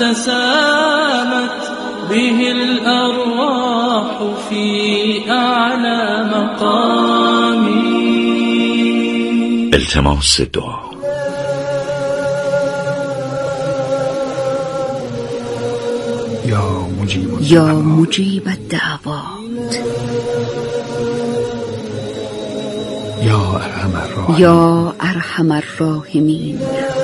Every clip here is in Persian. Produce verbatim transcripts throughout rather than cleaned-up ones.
تسامت به الأرواح في أعلى مقام. التماس دعا. یا مجیب یا مجیب الدعوات، یا ارحم الراحمین، یا ارحم الراحمین،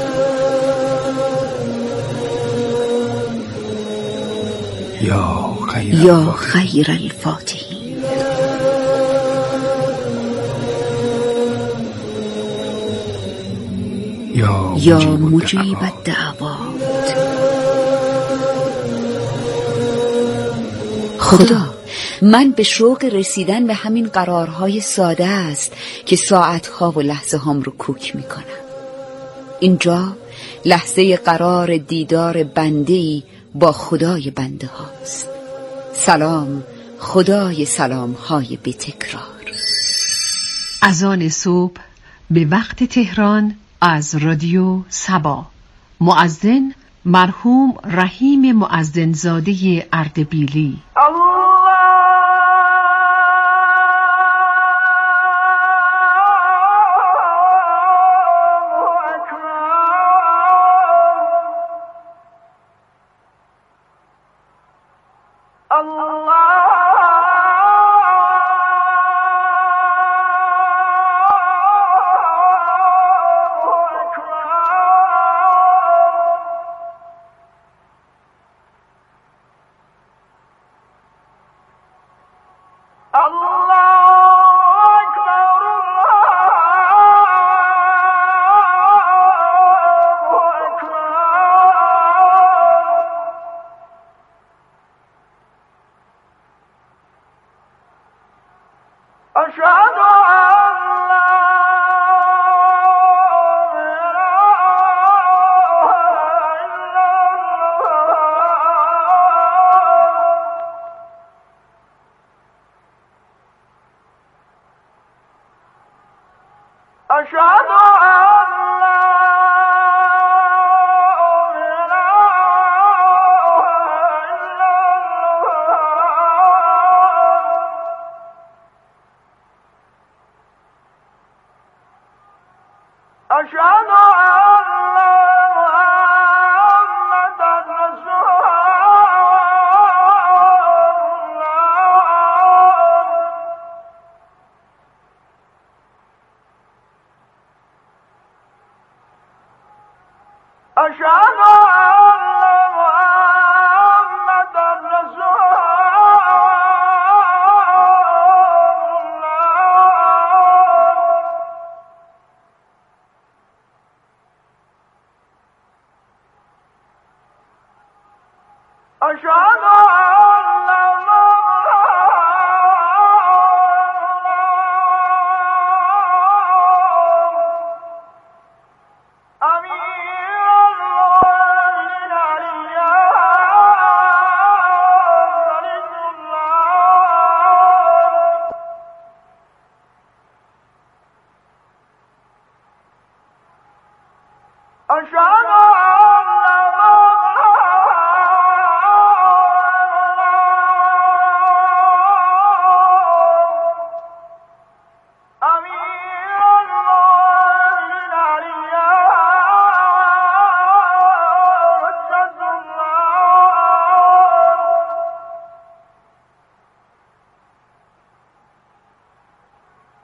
یا خیر یا خیر الفاتحین. یا یا مجیب الدعوات. خدا، من به شوق رسیدن به همین قرارهای ساده است که ساعتها و لحظه هام رو کوک میکنم. اینجا لحظه قرار دیدار بنده‌ای با خدای بنده هاست. سلام خدای سلام های بی تکرار. اذان صبح به وقت تهران از رادیو صبا. مؤذن مرحوم رحیم مؤذنزاده اردبیلی.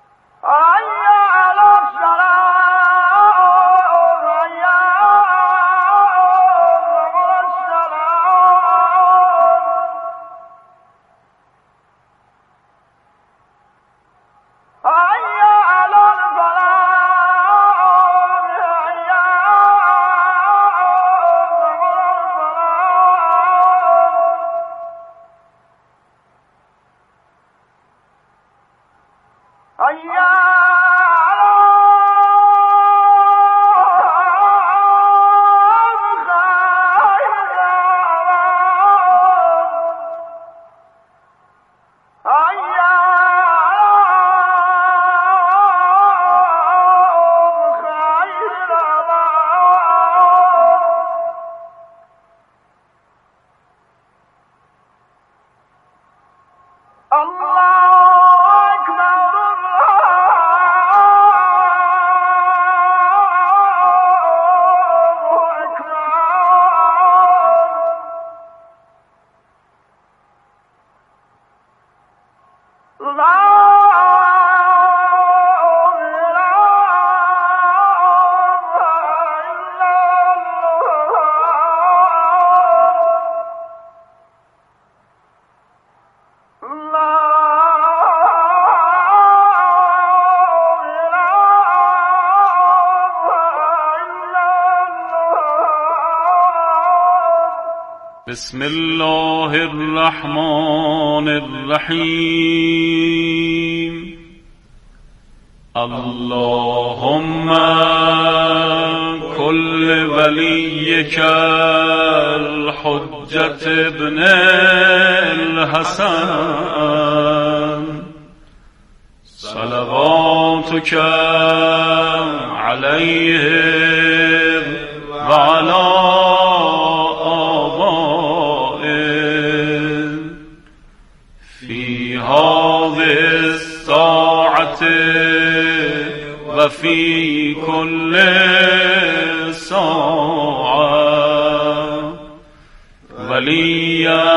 حي على الصلاة، حي بسم الله الرحمن الرحیم. اللهم كل وليك الحجة ابن الحسن صلواتك عليه وعلى آبائه في هذه الساعة وفي كل ساعة وليا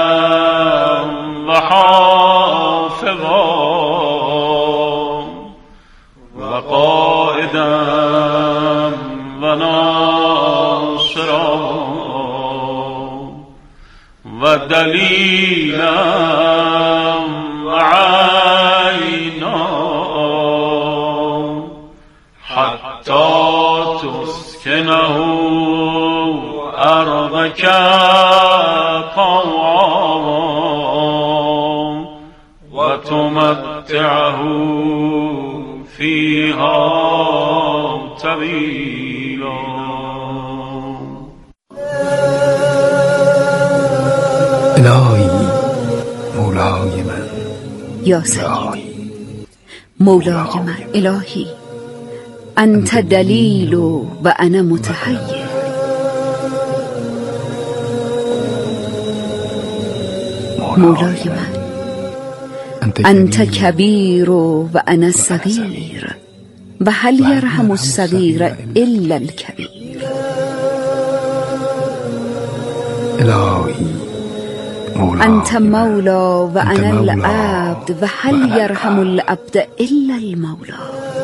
وحافظا وقائدا وناصرا ودليلا وعينا حتى تسكنه أرضك طوعا وتمتعه فيها طويلا. الهی مولای من، یا سید مولای من، الهی انت دلیل و انا متحیر. مولای من، انت کبیر و انا صغیر و هل یرحم الصغیر الا الکبیر. الهی انت مولا و انا العبد و هل یرحم العبد الا المولا.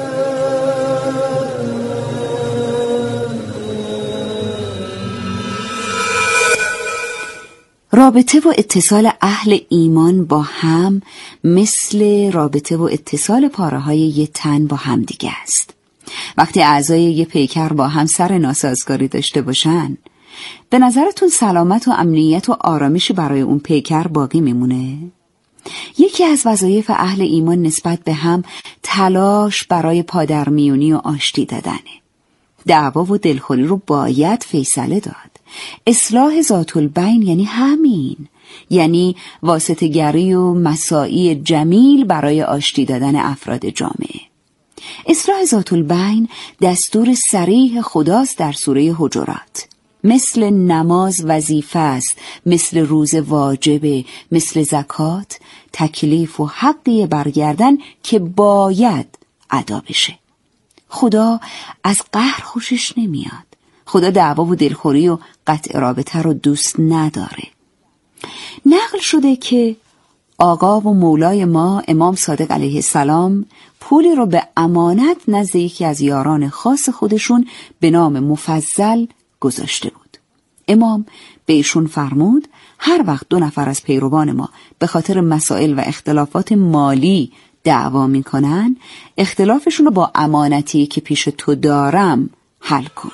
رابطه و اتصال اهل ایمان با هم مثل رابطه و اتصال پاره های یه تن با هم دیگه است. وقتی اعضای یه پیکر با هم سر ناسازگاری داشته باشن، به نظرتون سلامت و امنیت و آرامشی برای اون پیکر باقی میمونه؟ یکی از وظایف اهل ایمان نسبت به هم تلاش برای پادرمیونی و آشتی دادنه. دعوا و دلخوری رو باید فیصله داد. اصلاح ذات البین یعنی همین، یعنی واسطه‌گری و مساعی جمیل برای آشتی دادن افراد جامعه. اصلاح ذات البین دستور صریح خداست در سوره حجرات. مثل نماز وظیفه است، مثل روزه واجبه، مثل زکات تکلیف و حقی برگردن که باید ادا بشه. خدا از قهر خوشش نمیاد. خدا دعوا و دلخوری و قطع رابطه رو دوست نداره. نقل شده که آقا و مولای ما امام صادق علیه السلام پولی رو به امانت نزد یکی از یاران خاص خودشون به نام مفضل گذاشته بود. امام به ایشون فرمود هر وقت دو نفر از پیروان ما به خاطر مسائل و اختلافات مالی دعوا میکنن، اختلافشون رو با امانتی که پیش تو دارم حل کن.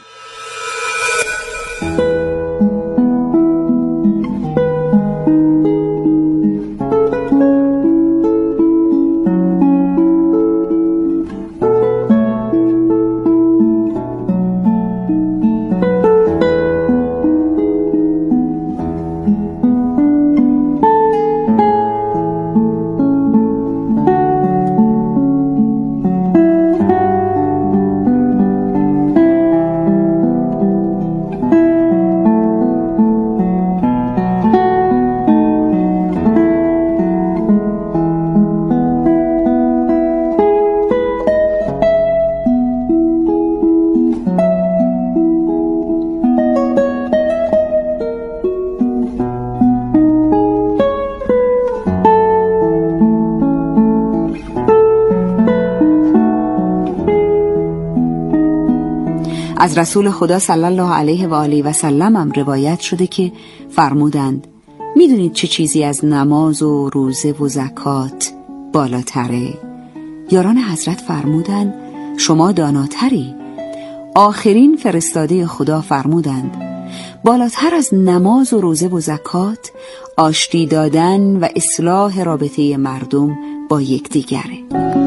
از رسول خدا صلی الله علیه و آله و سلم هم روایت شده که فرمودند میدونید چه چیزی از نماز و روزه و زکات بالاتره؟ یاران حضرت فرمودند شما داناتری. آخرین فرستاده خدا فرمودند بالاتر از نماز و روزه و زکات آشتی دادن و اصلاح رابطه مردم با یکدیگره.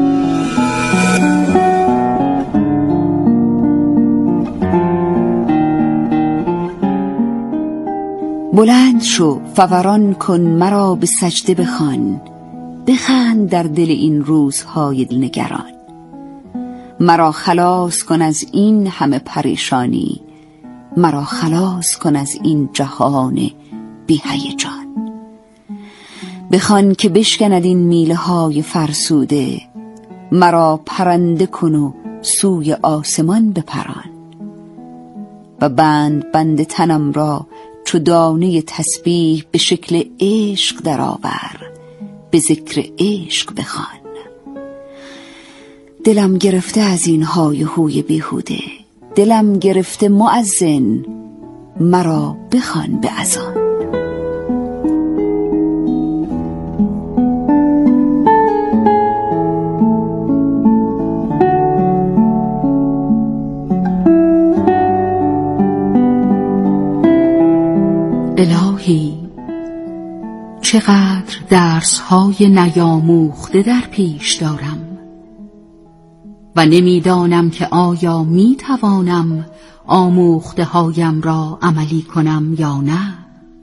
بلند شو فوران کن مرا به سجده بخوان، بخند در دل این روزهای دلنگران. مرا خلاص کن از این همه پریشانی، مرا خلاص کن از این جهان بی هیجان. بخوان که بشکند این میله های فرسوده، مرا پرنده کن و سوی آسمان بپران. و بند بند تنم را چو دانه تسبیح به شکل عشق درآور، به ذکر عشق بخوان. دلم گرفته از این های هوی بیهوده، دلم گرفته مؤذن مرا بخوان به اذان. الهی چقدر درس های نیاموخته در پیش دارم و نمیدانم که آیا می توانم آموخته هایم را عملی کنم یا نه.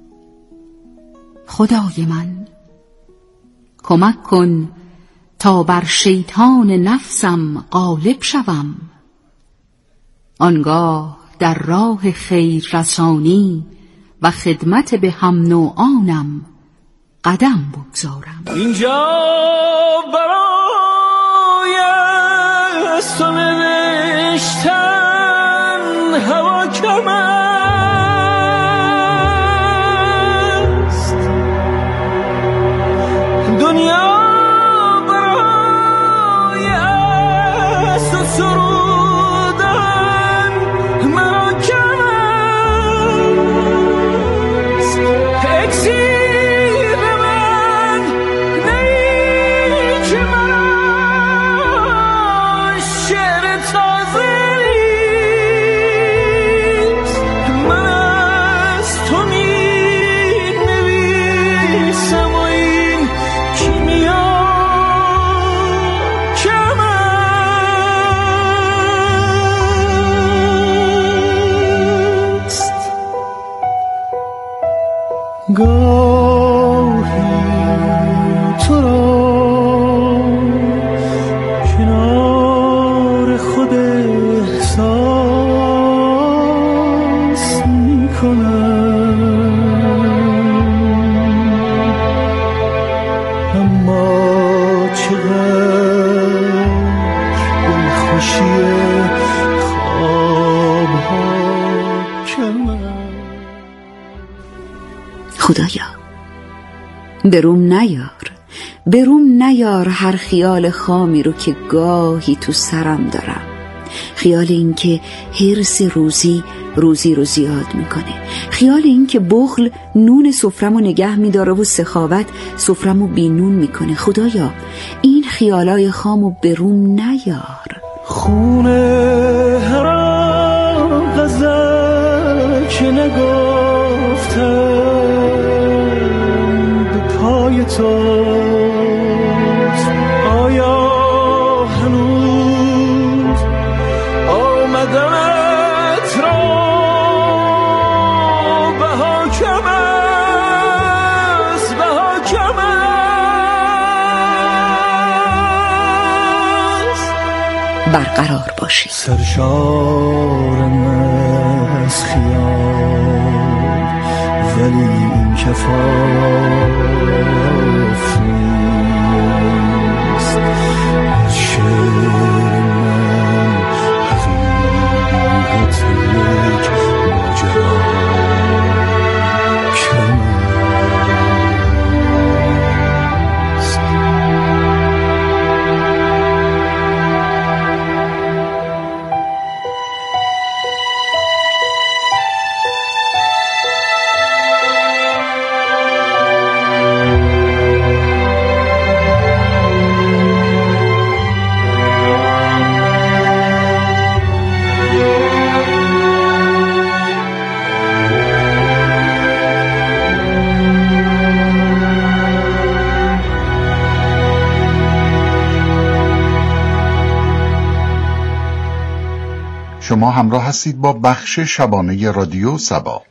خدای من کمک کن تا بر شیطان نفسم غالب شوم، آنگاه در راه خیر رسانی و خدمت به هم نوعانم قدم بگذارم. اینجا برای از تو نوشتن هوا کم است، دنیا برای از تو سرودن مرا کم است. اکسیر من نیک مرا شعر تازه نیست، من از تو می نویسم و این کیمیا کم است. گاهی تو را کنار خود احساس می کنم، اما چقدر دلخوشی خوابها کم است. خدایا بروم نیار، بروم نیار هر خیال خامی رو که گاهی تو سرم دارم. خیال این که حرص روزی روزی رو زیاد میکنه، خیال این که بخل نون سفرمو نگه میداره و سخاوت سفرمو بینون میکنه. خدایا این خیالای خامو بروم نیار. خونه هر غزل که نگفتم به پای توست، آیا هنوز آمدنت را بها کم است، بها کم است. برقرار باشی. سرشارم از خیال ولی این کفاف نیست. شعر من حقیقت یک ماجرا کم است. هستید با بخش شبانه رادیو سبا.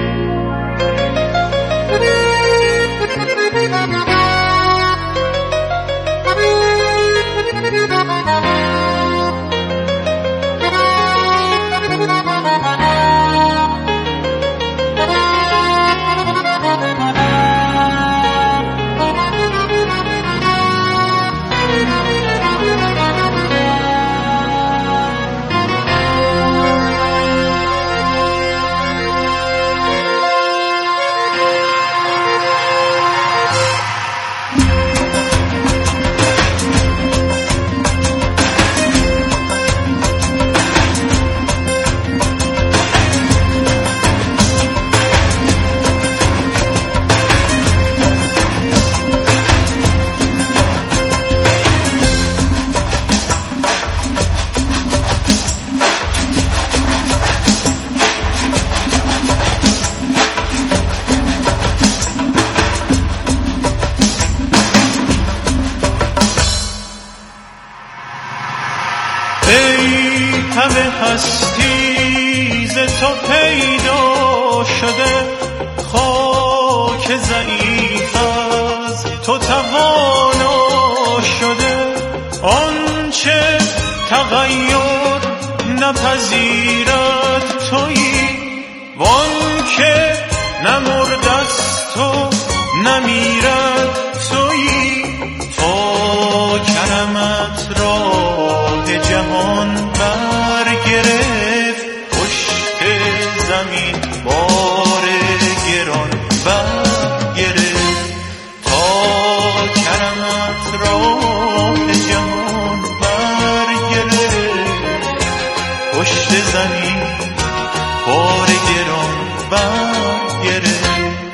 همه هستی ز تو پیدا شده، خاک ضعیف از تو توانا شده. آنچه تغییر نپذیرد تویی، وانکه نمردست تو نمیرد تویی. تا کرمت راه جهان برگرفت، پشت زمین بار گران برگرفت. تا کرمت راه جهان برگرفت، پشت زمین بار گران برگرفت.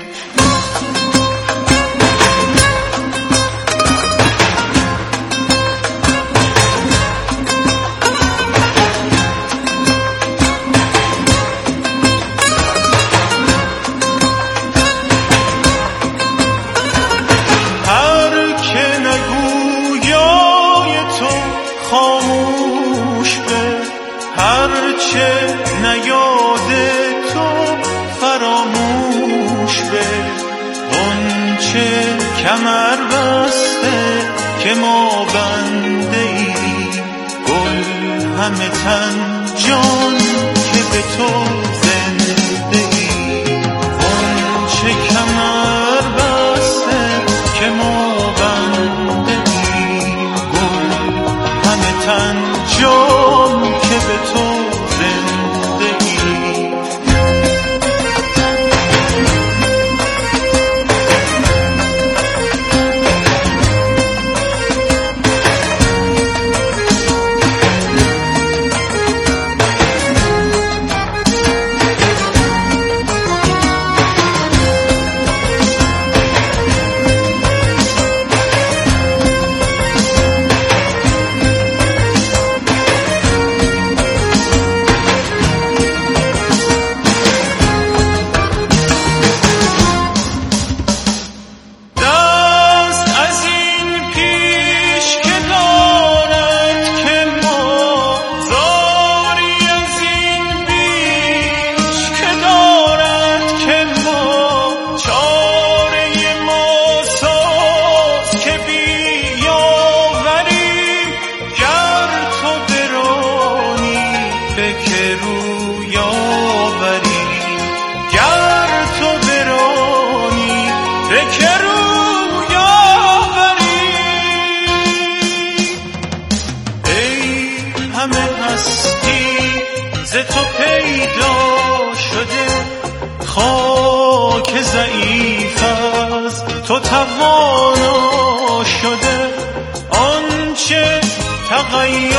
کمر بسته که ما بنده ای، گل همه تن جان که به تو زنده ای. اون چه کمر بسته که ما بنده ای، گل همه تن جان که به تو زنده ای. خاک ضعیف از تو توانا شده. آنچه تغییر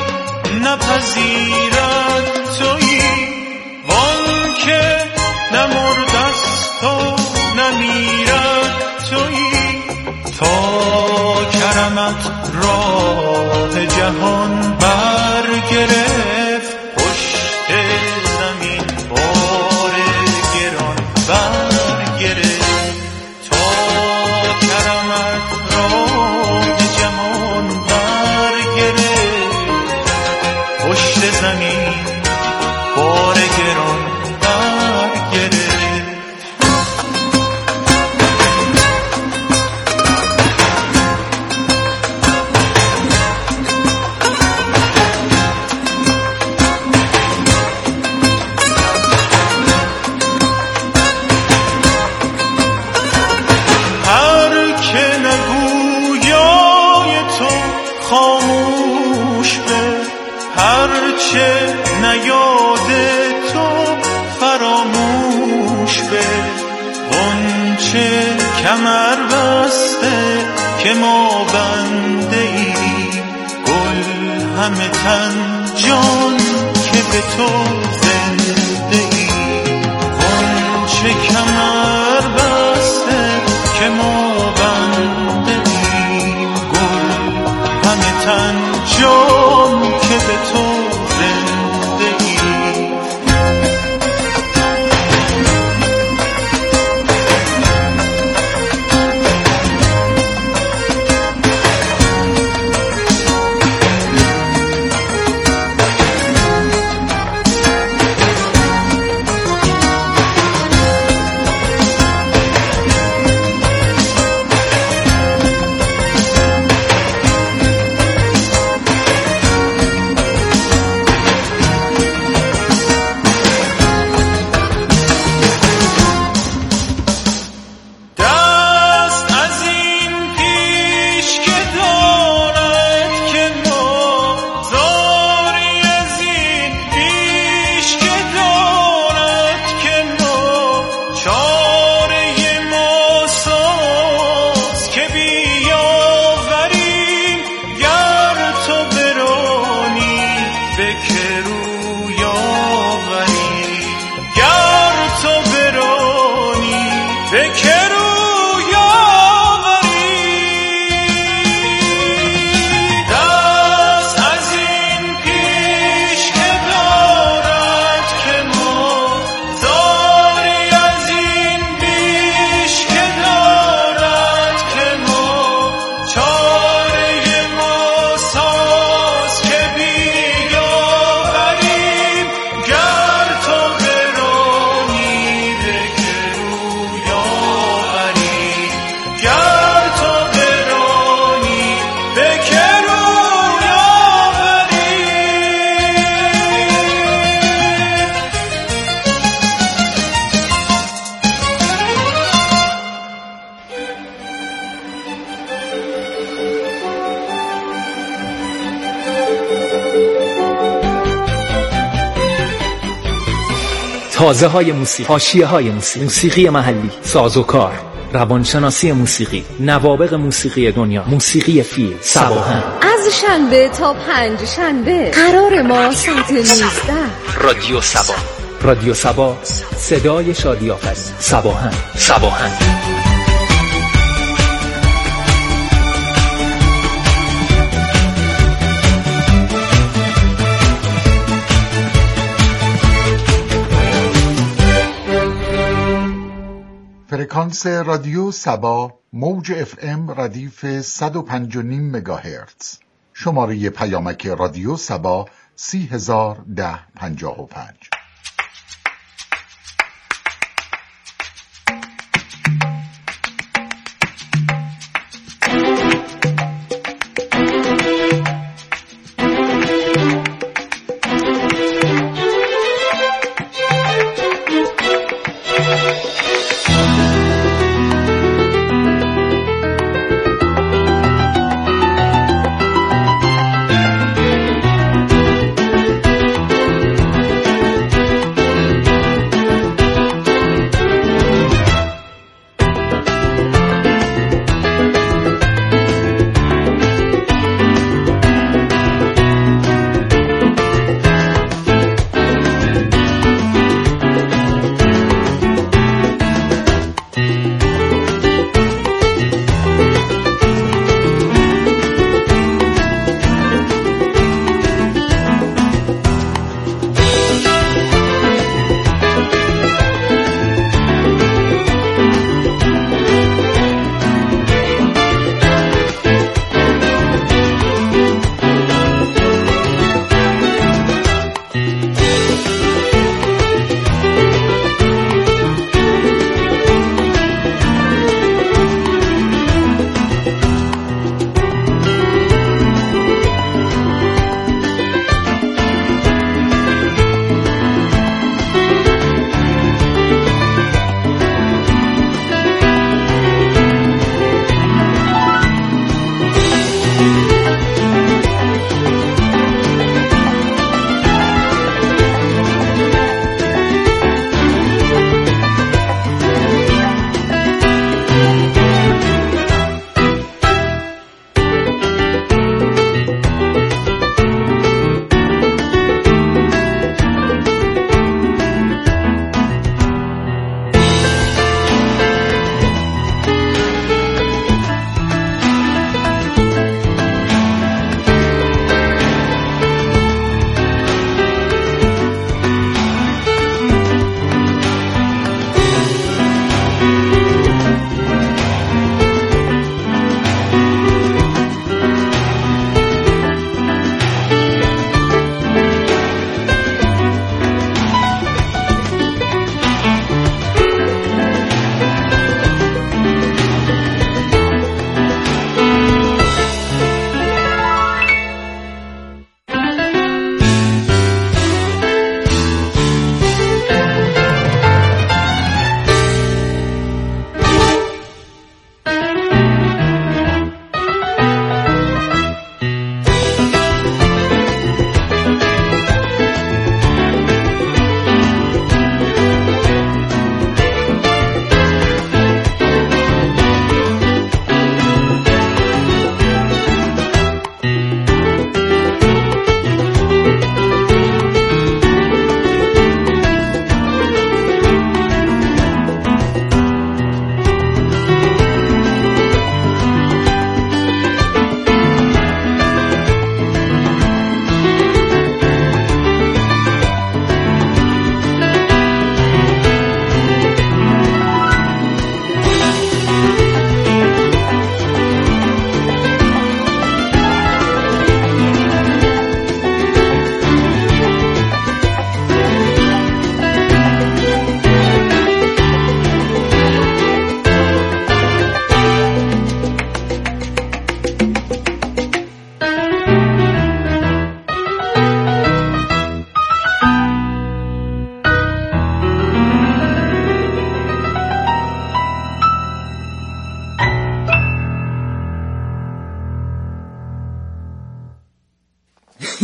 نپذیرد تویی، وانکه نمردست و نمیرد تویی. تا کرمت راه جهان برگرفت، پشت زمین بار گران برگرفت. تا کرمت راه جهان برگرفت، پشت زمین بار کمر بسته که ما بنده ای، گل همه تن جان که به تو زنده ای. غنچه کمر بسته که ما بنده ای، گل همه تن جان که به تو زنده ای. تازه های موسیقی، حاشیه های موسیقی، موسیقی محلی، سازوکار، روانشناسی موسیقی، نوابغ موسیقی دنیا، موسیقی فیلم، سباهن. از شنبه تا پنج شنبه قرار ما ساعت نوزده. رادیو سبا، رادیو سبا، صدای شادی آفرین. سباهن، سباهن. فرکانس رادیو سبا، موج اف ام ردیف صد و پنج و نیم مگاهرتز. شماره پیامک رادیو سبا سی هزار ده پنجاه و پنج.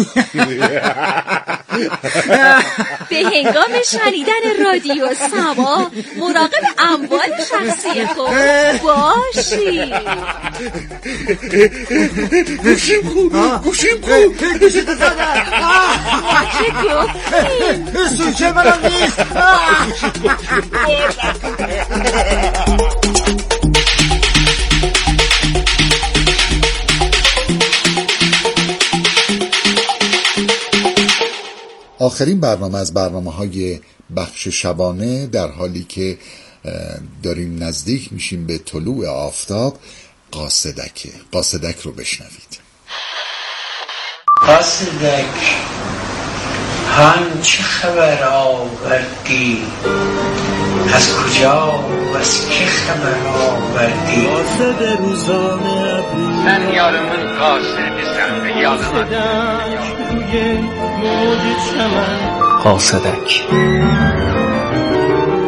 به هنگام شنیدن رادیو سبا مراقب اموال شخصی خود باشید. گوشیم کو گوشیم کو گوشیم تو زدن. چه گفتیم؟ سوچه منم نیست. آخرین برنامه از برنامه‌های بخش شبانه، در حالی که داریم نزدیک میشیم به طلوع آفتاب، قاصدک قاصدک رو بشنوید. قاصدک هان چه خبر آوردی؟ از کجا و از که خبر آوردی؟ قاصد روزانه ابری من یارمون قاصدستم به یارمون روی موج چمن قاصدک